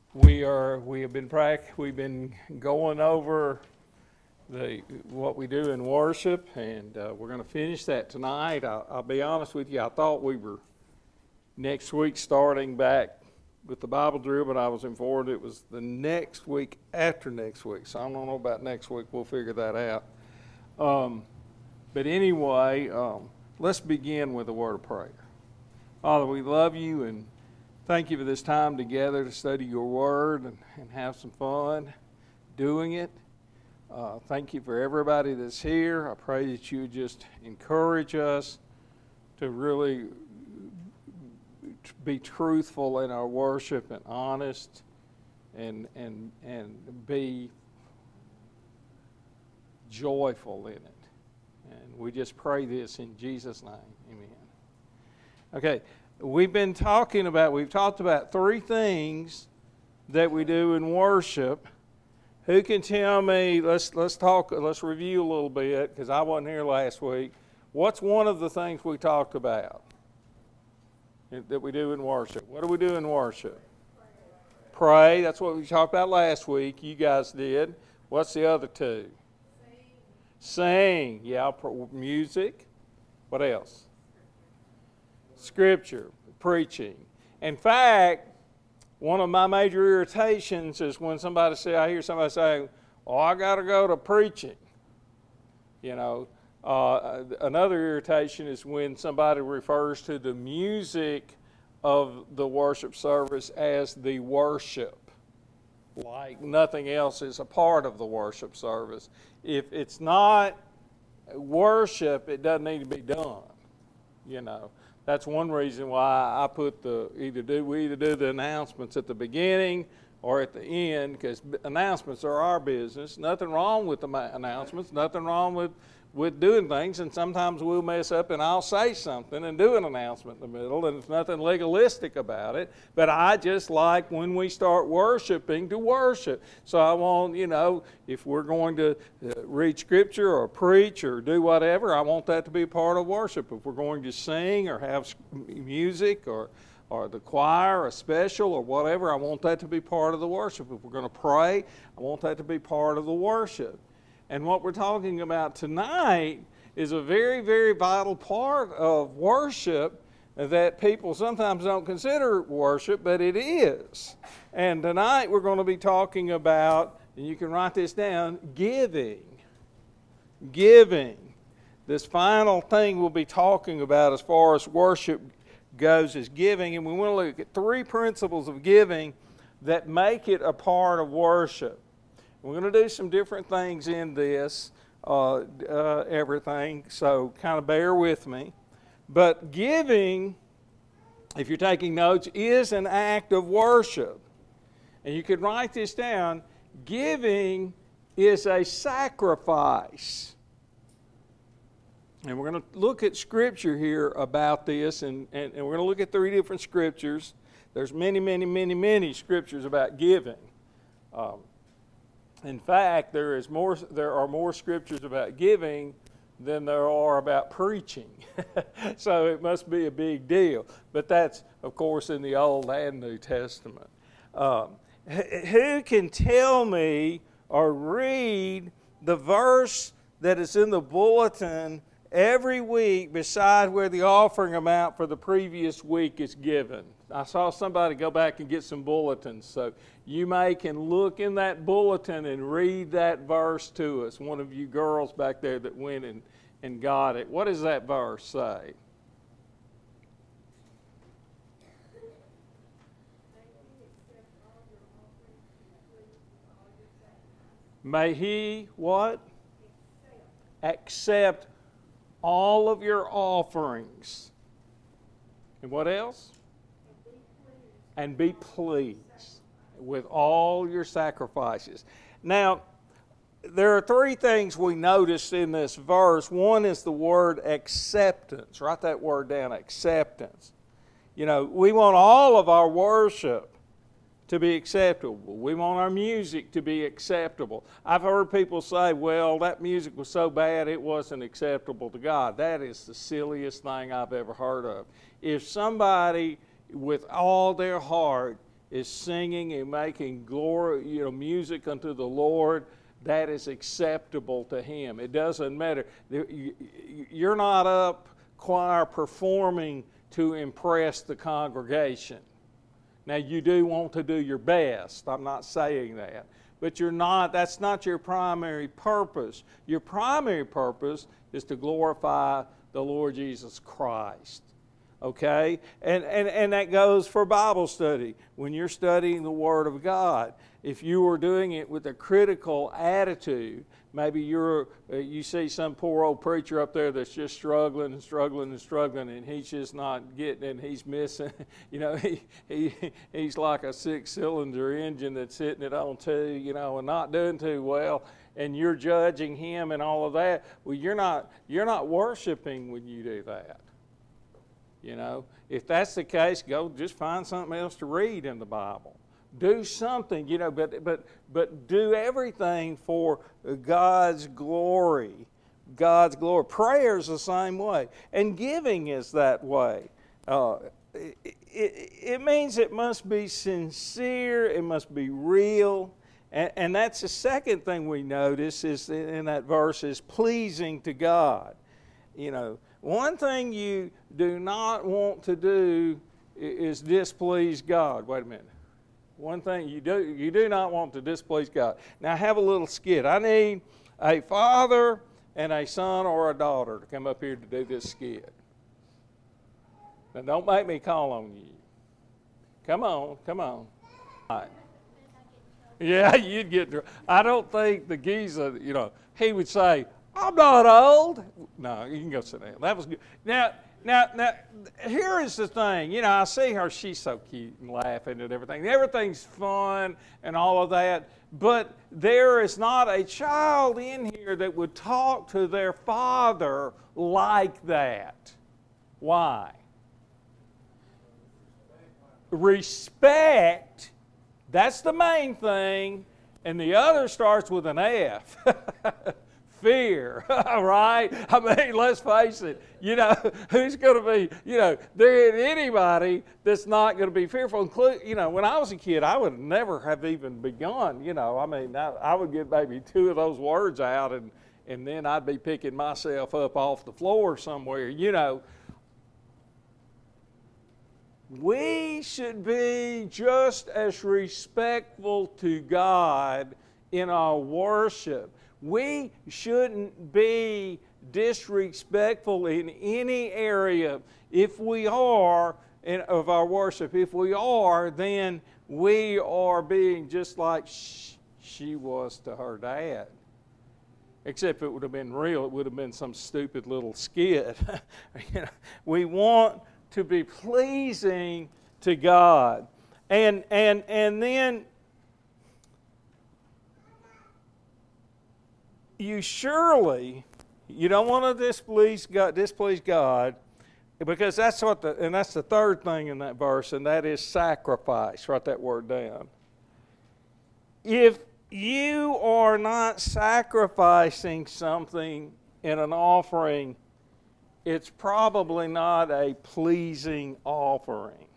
We have been going over what we do in worship, and we're going to finish that tonight. I'll be honest with you, I thought we were next week starting back with the Bible drill, but I was informed it was the next week after next week. So I don't know about next week. We'll figure that out. But anyway, let's begin with a word of prayer. Father, we love you and thank you for this time together to study your word and have some fun doing it. Thank you for everybody that's here. I pray that you would just encourage us to really be truthful in our worship and honest and be joyful in it. And we just pray this in Jesus' name. Amen. Okay. We've talked about three things that we do in worship. Who can tell me, let's review a little bit, because I wasn't here last week. What's one of the things we talked about that we do in worship? What do we do in worship? Pray. That's what we talked about last week. You guys did. What's the other two? Sing. Yeah, music. What else? Scripture, preaching. In fact, one of my major irritations is when I hear somebody say, "Oh, I got to go to preaching." Another irritation is when somebody refers to the music of the worship service as the worship, like nothing else is a part of the worship service. If it's not worship, it doesn't need to be done. That's one reason why I put we either do the announcements at the beginning or at the end, because announcements are our business. Nothing wrong with the announcements, nothing wrong with doing things, and sometimes we'll mess up and I'll say something and do an announcement in the middle, and there's nothing legalistic about it, but I just like when we start worshiping to worship. So I want, if we're going to read Scripture or preach or do whatever, I want that to be part of worship. If we're going to sing or have music or the choir, a special or whatever, I want that to be part of the worship. If we're going to pray, I want that to be part of the worship. And what we're talking about tonight is a very, very vital part of worship that people sometimes don't consider worship, but it is. And tonight we're going to be talking about, and you can write this down, giving. Giving. This final thing we'll be talking about as far as worship goes is giving, and we want to look at three principles of giving that make it a part of worship. We're going to do some different things in this, everything, so kind of bear with me. But giving, if you're taking notes, is an act of worship. And you can write this down. Giving is a sacrifice. And we're going to look at Scripture here about this, and we're going to look at three different Scriptures. There's many, many, many, many Scriptures about giving. In fact, there are more Scriptures about giving than there are about preaching. So it must be a big deal. But that's, of course, in the Old and New Testament. Who can tell me or read the verse that is in the bulletin every week beside where the offering amount for the previous week is given? I saw somebody go back and get some bulletins, so you can look in that bulletin and read that verse to us. One of you girls back there that went and got it. What does that verse say? May he what? Accept all of your offerings. And what else? And be pleased with all your sacrifices. Now, there are three things we notice in this verse. One is the word acceptance. Write that word down, acceptance. We want all of our worship to be acceptable. We want our music to be acceptable. I've heard people say, well, that music was so bad it wasn't acceptable to God. That is the silliest thing I've ever heard of. If somebody with all their heart is singing and making glory, music unto the Lord, that is acceptable to Him. It doesn't matter. You're not up choir performing to impress the congregation. Now, you do want to do your best. I'm not saying that. But that's not your primary purpose. Your primary purpose is to glorify the Lord Jesus Christ. Okay? And that goes for Bible study. When you're studying the Word of God, if you are doing it with a critical attitude, maybe you see some poor old preacher up there that's just struggling and struggling and struggling, and he's just not getting it, and he's missing. He's like a 6-cylinder engine that's hitting it on 2, and not doing too well. And you're judging him and all of that. Well, you're not worshiping when you do that. If that's the case, go just find something else to read in the Bible. Do something, but do everything for God's glory. God's glory. Prayer is the same way, and giving is that way. It means it must be sincere. It must be real, and that's the second thing we notice is in that verse is pleasing to God. One thing you do not want to do is displease God. Wait a minute. One thing you do not want to displease God. Now, I have a little skit. I need a father and a son or a daughter to come up here to do this skit. Now, don't make me call on you. Come on. All right. Yeah, you'd get. I don't think the geezer, he would say, "I'm not old." No, you can go sit down. That was good. Now, here is the thing. I see her. She's so cute and laughing and everything. Everything's fun and all of that. But there is not a child in here that would talk to their father like that. Why? Respect. That's the main thing. And the other starts with an F. Fear, right? I mean, let's face it. Who's going to be, there ain't anybody that's not going to be fearful. When I was a kid, I would never have even begun, I would get maybe 2 of those words out and then I'd be picking myself up off the floor somewhere, We should be just as respectful to God in our worship. We shouldn't be disrespectful in any area. If we are, of our worship, if we are, then we are being just like she was to her dad. Except it would have been real. It would have been some stupid little skit. We want to be pleasing to God. And then you don't want to displease God, because that's that's the third thing in that verse, and that is sacrifice. Write that word down. If you are not sacrificing something in an offering, it's probably not a pleasing offering.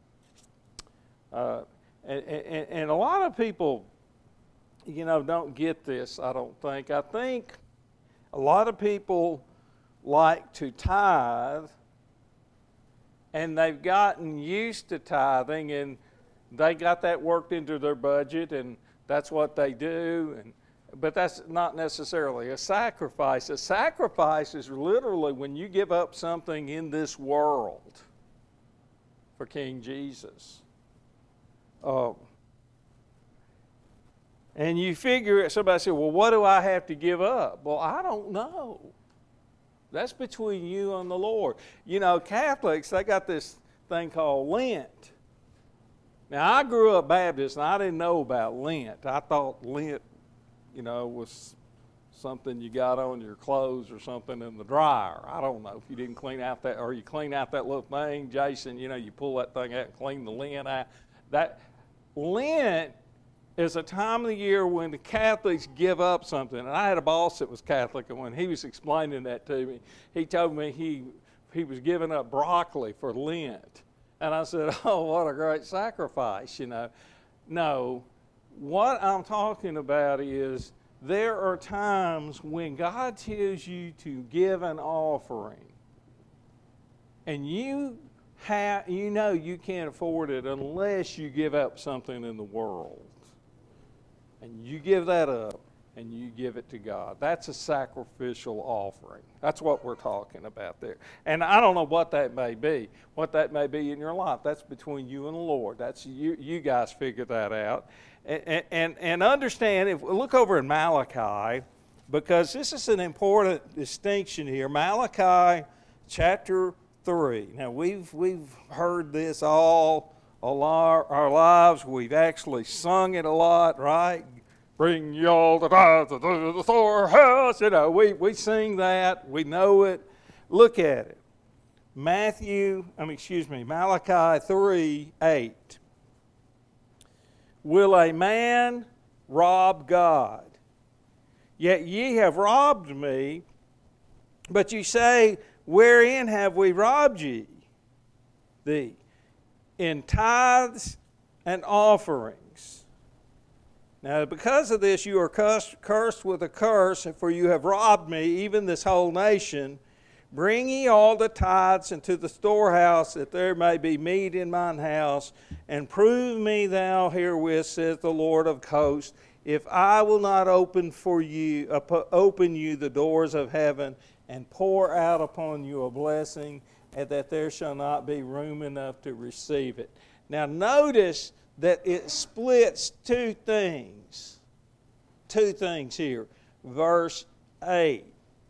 And a lot of people don't get this, I don't think. I think a lot of people like to tithe, and they've gotten used to tithing, and they got that worked into their budget, and that's what they do. But that's not necessarily a sacrifice. A sacrifice is literally when you give up something in this world for King Jesus. And you figure, somebody said, well, what do I have to give up? Well, I don't know. That's between you and the Lord. Catholics, they got this thing called Lent. Now, I grew up Baptist, and I didn't know about Lent. I thought Lent, was something you got on your clothes or something in the dryer. I don't know if you didn't clean out that, or you clean out that little thing, Jason, you pull that thing out and clean the lint out. That Lent is a time of the year when the Catholics give up something. And I had a boss that was Catholic, and when he was explaining that to me, he told me he was giving up broccoli for Lent. And I said, oh, what a great sacrifice, you know. No, what I'm talking about is there are times when God tells you to give an offering, and you know you can't afford it unless you give up something in the world. And you give that up and you give it to God. That's a sacrificial offering. That's what we're talking about there. And I don't know what that may be in your life. That's between you and the Lord. That's you guys figure that out. And understand, if we look over in Malachi, because this is an important distinction here. Malachi chapter 3. Now, we've heard this all our lives. We've actually sung it a lot, right? Bring y'all the tithes to the storehouse. You know, we sing that. We know it. Look at it. Malachi 3:8. Will a man rob God? Yet ye have robbed me. But you say, wherein have we robbed ye? Thee. In tithes and offerings. Now, because of this, you are cursed with a curse, for you have robbed me, even this whole nation. Bring ye all the tithes into the storehouse, that there may be meat in mine house. And prove me thou herewith, saith the Lord of hosts, if I will not open you the doors of heaven, and pour out upon you a blessing, and that there shall not be room enough to receive it. Now notice that it splits two things here. Verse 8.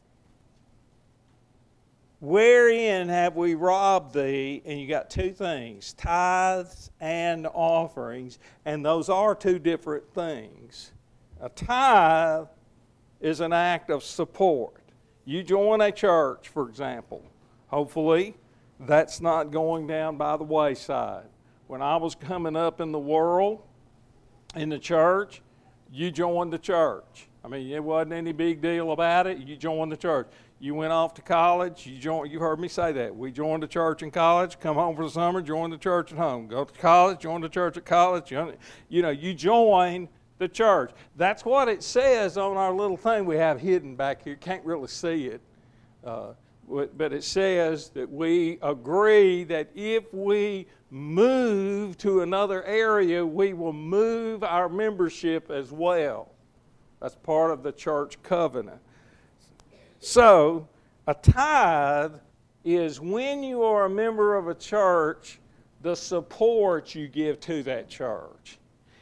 Wherein have we robbed thee? And you got two things, tithes and offerings, and those are two different things. A tithe is an act of support. You join a church, for example. Hopefully, that's not going down by the wayside. When I was coming up in the world, in the church, you joined the church. I mean, it wasn't any big deal about it. You joined the church. You went off to college. You heard me say that. We joined the church in college, come home for the summer, join the church at home. Go to college, join the church at college. You join the church. That's what it says on our little thing we have hidden back here. Can't really see it. But it says that we agree that if we move to another area, we will move our membership as well. That's part of the church covenant. So, a tithe is when you are a member of a church, the support you give to that church.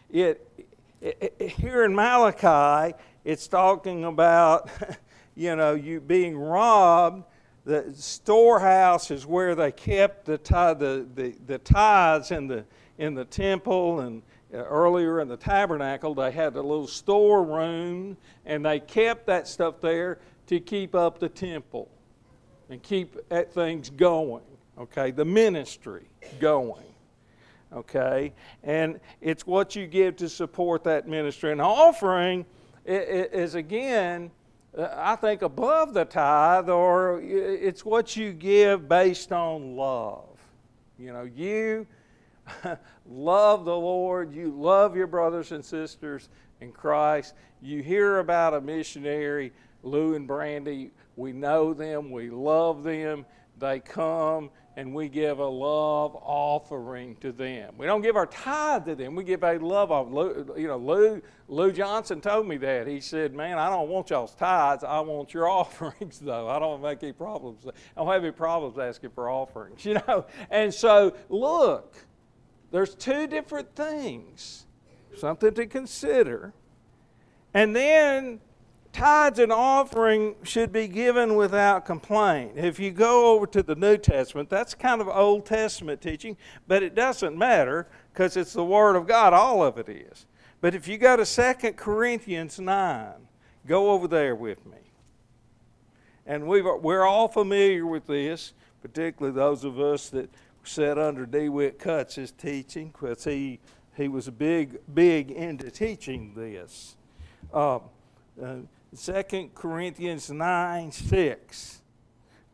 Here in Malachi, it's talking about, you being robbed. The storehouse is where they kept the tithes in the temple, and earlier in the tabernacle they had a little storeroom, and they kept that stuff there to keep up the temple and keep things going. Okay, the ministry going. Okay, and it's what you give to support that ministry. An offering is again, I think, above the tithe, or it's what you give based on love. You love the Lord, you love your brothers and sisters in Christ. You hear about a missionary, Lou and Brandy, we know them, we love them, they come, and we give a love offering to them. We don't give our tithe to them. We give a love offering. Lou Johnson told me that. He said, man, I don't want y'all's tithes. I want your offerings, though. I don't make any problems. I don't have any problems asking for offerings, And so, look, there's two different things, something to consider. And then tithes and offering should be given without complaint. If you go over to the New Testament, that's kind of Old Testament teaching, but it doesn't matter because it's the Word of God, all of it is. But if you go to 2 Corinthians 9, go over there with me. And we're all familiar with this, particularly those of us that sat under DeWitt Cutts' teaching, because he was big into teaching this. 2 Corinthians 9:6.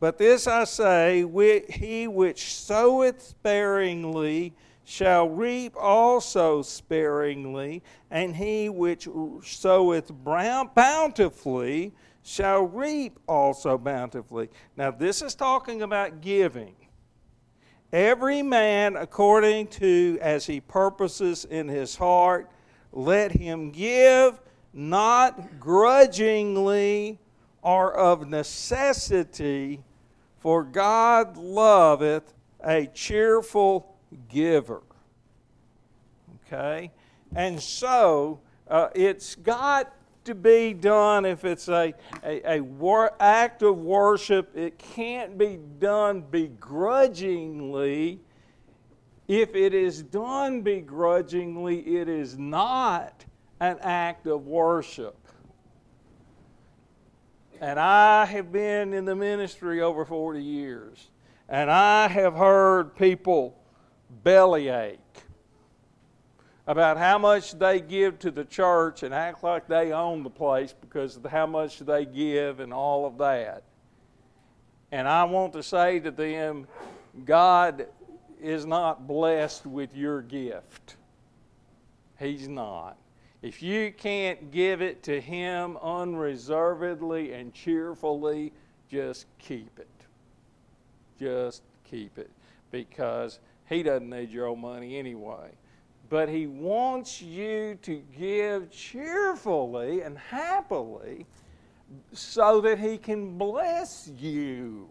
But this I say, he which soweth sparingly shall reap also sparingly, and he which soweth bountifully shall reap also bountifully. Now this is talking about giving. Every man according to as he purposes in his heart, let him give, not grudgingly or of necessity, for God loveth a cheerful giver. Okay? And so, it's got to be done if it's an act of worship. It can't be done begrudgingly. If it is done begrudgingly, it is not an act of worship. And I have been in the ministry over 40 years, and I have heard people bellyache about how much they give to the church and act like they own the place because of how much they give and all of that. And I want to say to them, God is not blessed with your gift. He's not. If you can't give it to Him unreservedly and cheerfully, just keep it. Just keep it. Because He doesn't need your own money anyway. But He wants you to give cheerfully and happily so that He can bless you.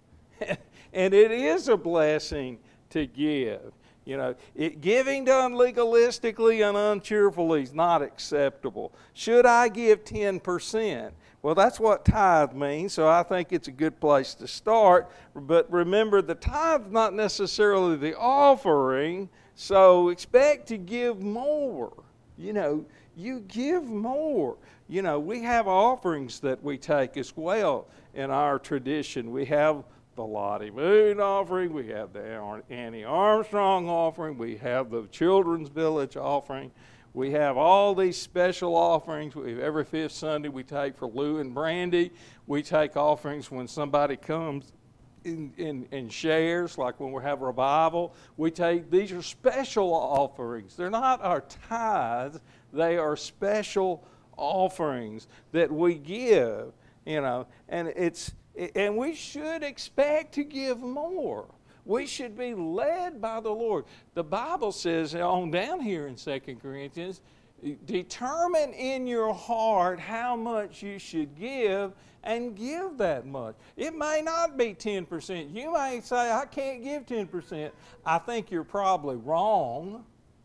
And it is a blessing to give. You know, giving done legalistically and uncheerfully is not acceptable. Should I give 10%? Well, that's what tithe means, so I think it's a good place to start. But remember, the tithe is not necessarily the offering, so expect to give more. You know, you give more. You know, we have offerings that we take as well in our tradition. We have the Lottie Moon offering, we have the Annie Armstrong offering, we have the Children's Village offering, we have all these special offerings. Every fifth Sunday we take for Lou and Brandy. We take offerings when somebody comes and shares, like when we have revival. These are special offerings. They're not our tithes, they are special offerings that we give, you know, and we should expect to give more. We should be led by the Lord. The Bible says on down here in 2 Corinthians, determine in your heart how much you should give and give that much. It may not be 10%. You may say, I can't give 10%. I think you're probably wrong.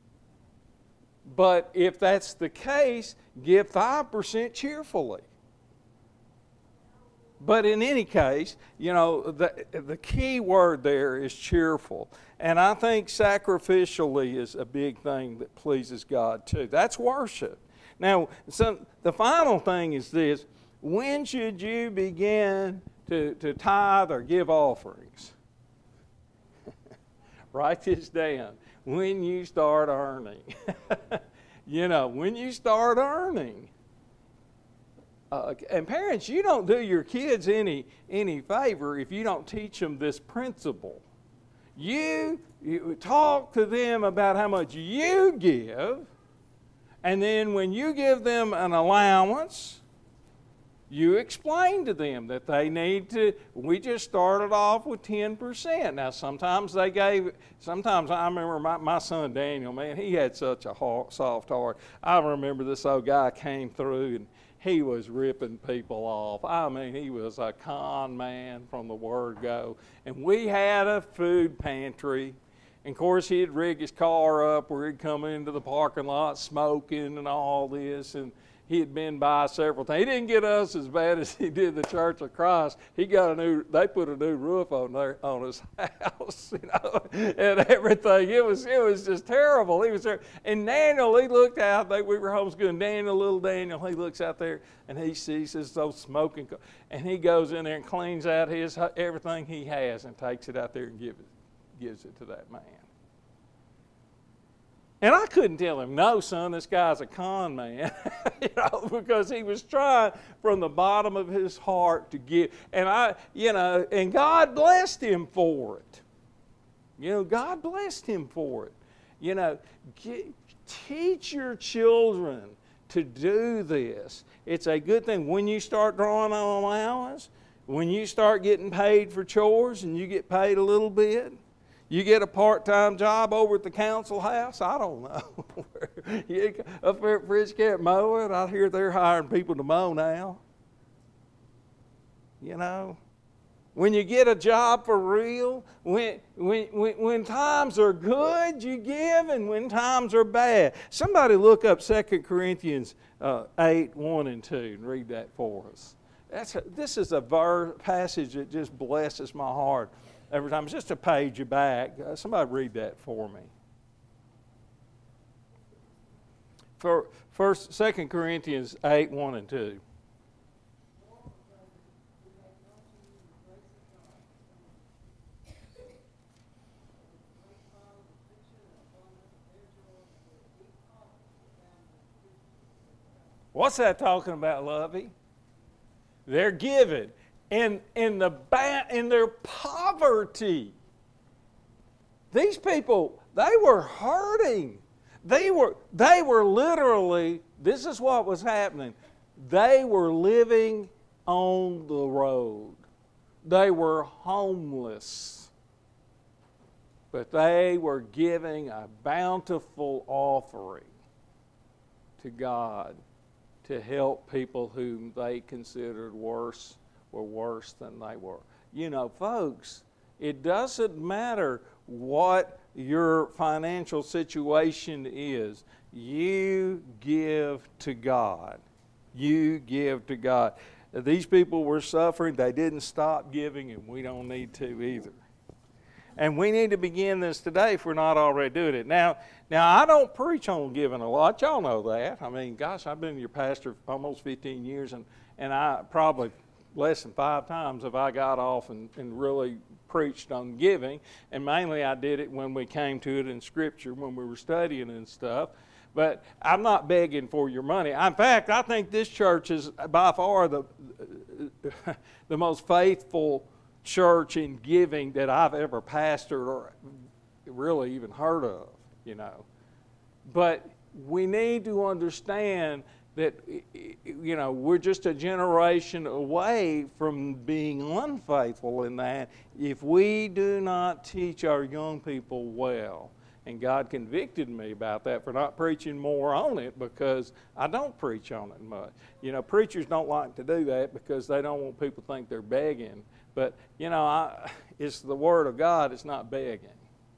But if that's the case, give 5% cheerfully. But in any case, you know, the key word there is cheerful. And I think sacrificially is a big thing that pleases God too. That's worship. Now, the final thing is this. When should you begin to tithe or give offerings? Write this down. When you start earning. You know, when you start earning. And parents, you don't do your kids any favor if you don't teach them this principle. You talk to them about how much you give, and then when you give them an allowance, you explain to them that they need to. We just started off with 10%. Now sometimes I remember my son Daniel, man, he had such a soft heart. I remember this old guy came through and he was ripping people off. I mean, he was a con man from the word go. And we had a food pantry. And of course, he'd rig his car up where he'd come into the parking lot smoking and all this. And he had been by several times. He didn't get us as bad as he did the Church of Christ. They put a new roof on his house, you know, and everything. It was just terrible. He was there. And Daniel, he looked out. We were homeschooling. Little Daniel, he looks out there and he sees those smoking, and he goes in there and cleans out everything he has and takes it out there and gives it to that man. And I couldn't tell him, no, son, this guy's a con man, because he was trying from the bottom of his heart to give. And and God blessed him for it. God blessed him for it. Teach your children to do this. It's a good thing. When you start drawing on allowance, when you start getting paid for chores and you get paid a little bit, you get a part-time job over at the council house, I don't know. Up there at Bridgecamp mowing, I hear they're hiring people to mow now. When you get a job for real, when times are good, you give, and when times are bad. Somebody look up 2 Corinthians 8, 1 and 2 and read that for us. This is a passage that just blesses my heart every time. It's just a page back. Somebody read that for me. 2 Corinthians 8, 1 and 2. What's that talking about, Lovey? They're giving in their poverty. These people, they were hurting. They were literally, this is what was happening. They were living on the road. They were homeless. But they were giving a bountiful offering to God to help people whom they considered were worse than they were. Folks, it doesn't matter what your financial situation is. You give to God. You give to God. These people were suffering. They didn't stop giving, and we don't need to either. And we need to begin this today if we're not already doing it. Now I don't preach on giving a lot. Y'all know that. I mean, gosh, I've been your pastor for almost 15 years, and I probably less than 5 times have I got off and really preached on giving. And mainly I did it when we came to it in Scripture, when we were studying and stuff. But I'm not begging for your money. In fact, I think this church is by far the most faithful church in giving that I've ever pastored or really even heard of, But we need to understand that, we're just a generation away from being unfaithful in that if we do not teach our young people well. And God convicted me about that for not preaching more on it, because I don't preach on it much. Preachers don't like to do that because they don't want people to think they're begging. But, it's the Word of God. It's not begging,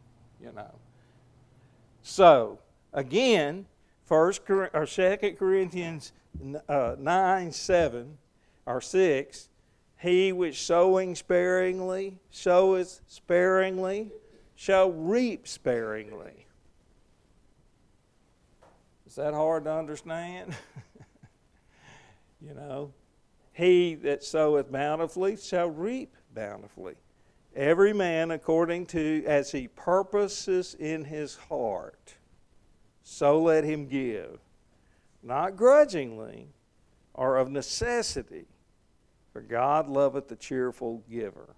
So, again, 2 Corinthians 9, 7, or 6, he which sowing sparingly, soweth sparingly, shall reap sparingly. Is that hard to understand? He that soweth bountifully shall reap bountifully. Every man according to as he purposes in his heart, so let him give, not grudgingly or of necessity, for God loveth the cheerful giver.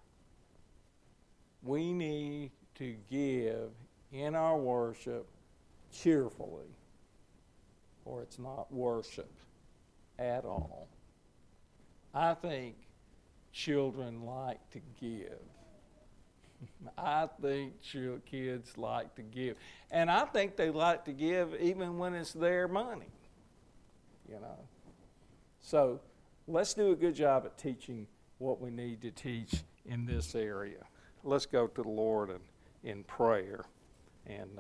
We need to give in our worship cheerfully, or it's not worship at all. I think children like to give. I think kids like to give. And I think they like to give even when it's their money, So let's do a good job at teaching what we need to teach in this area. Let's go to the Lord in prayer. And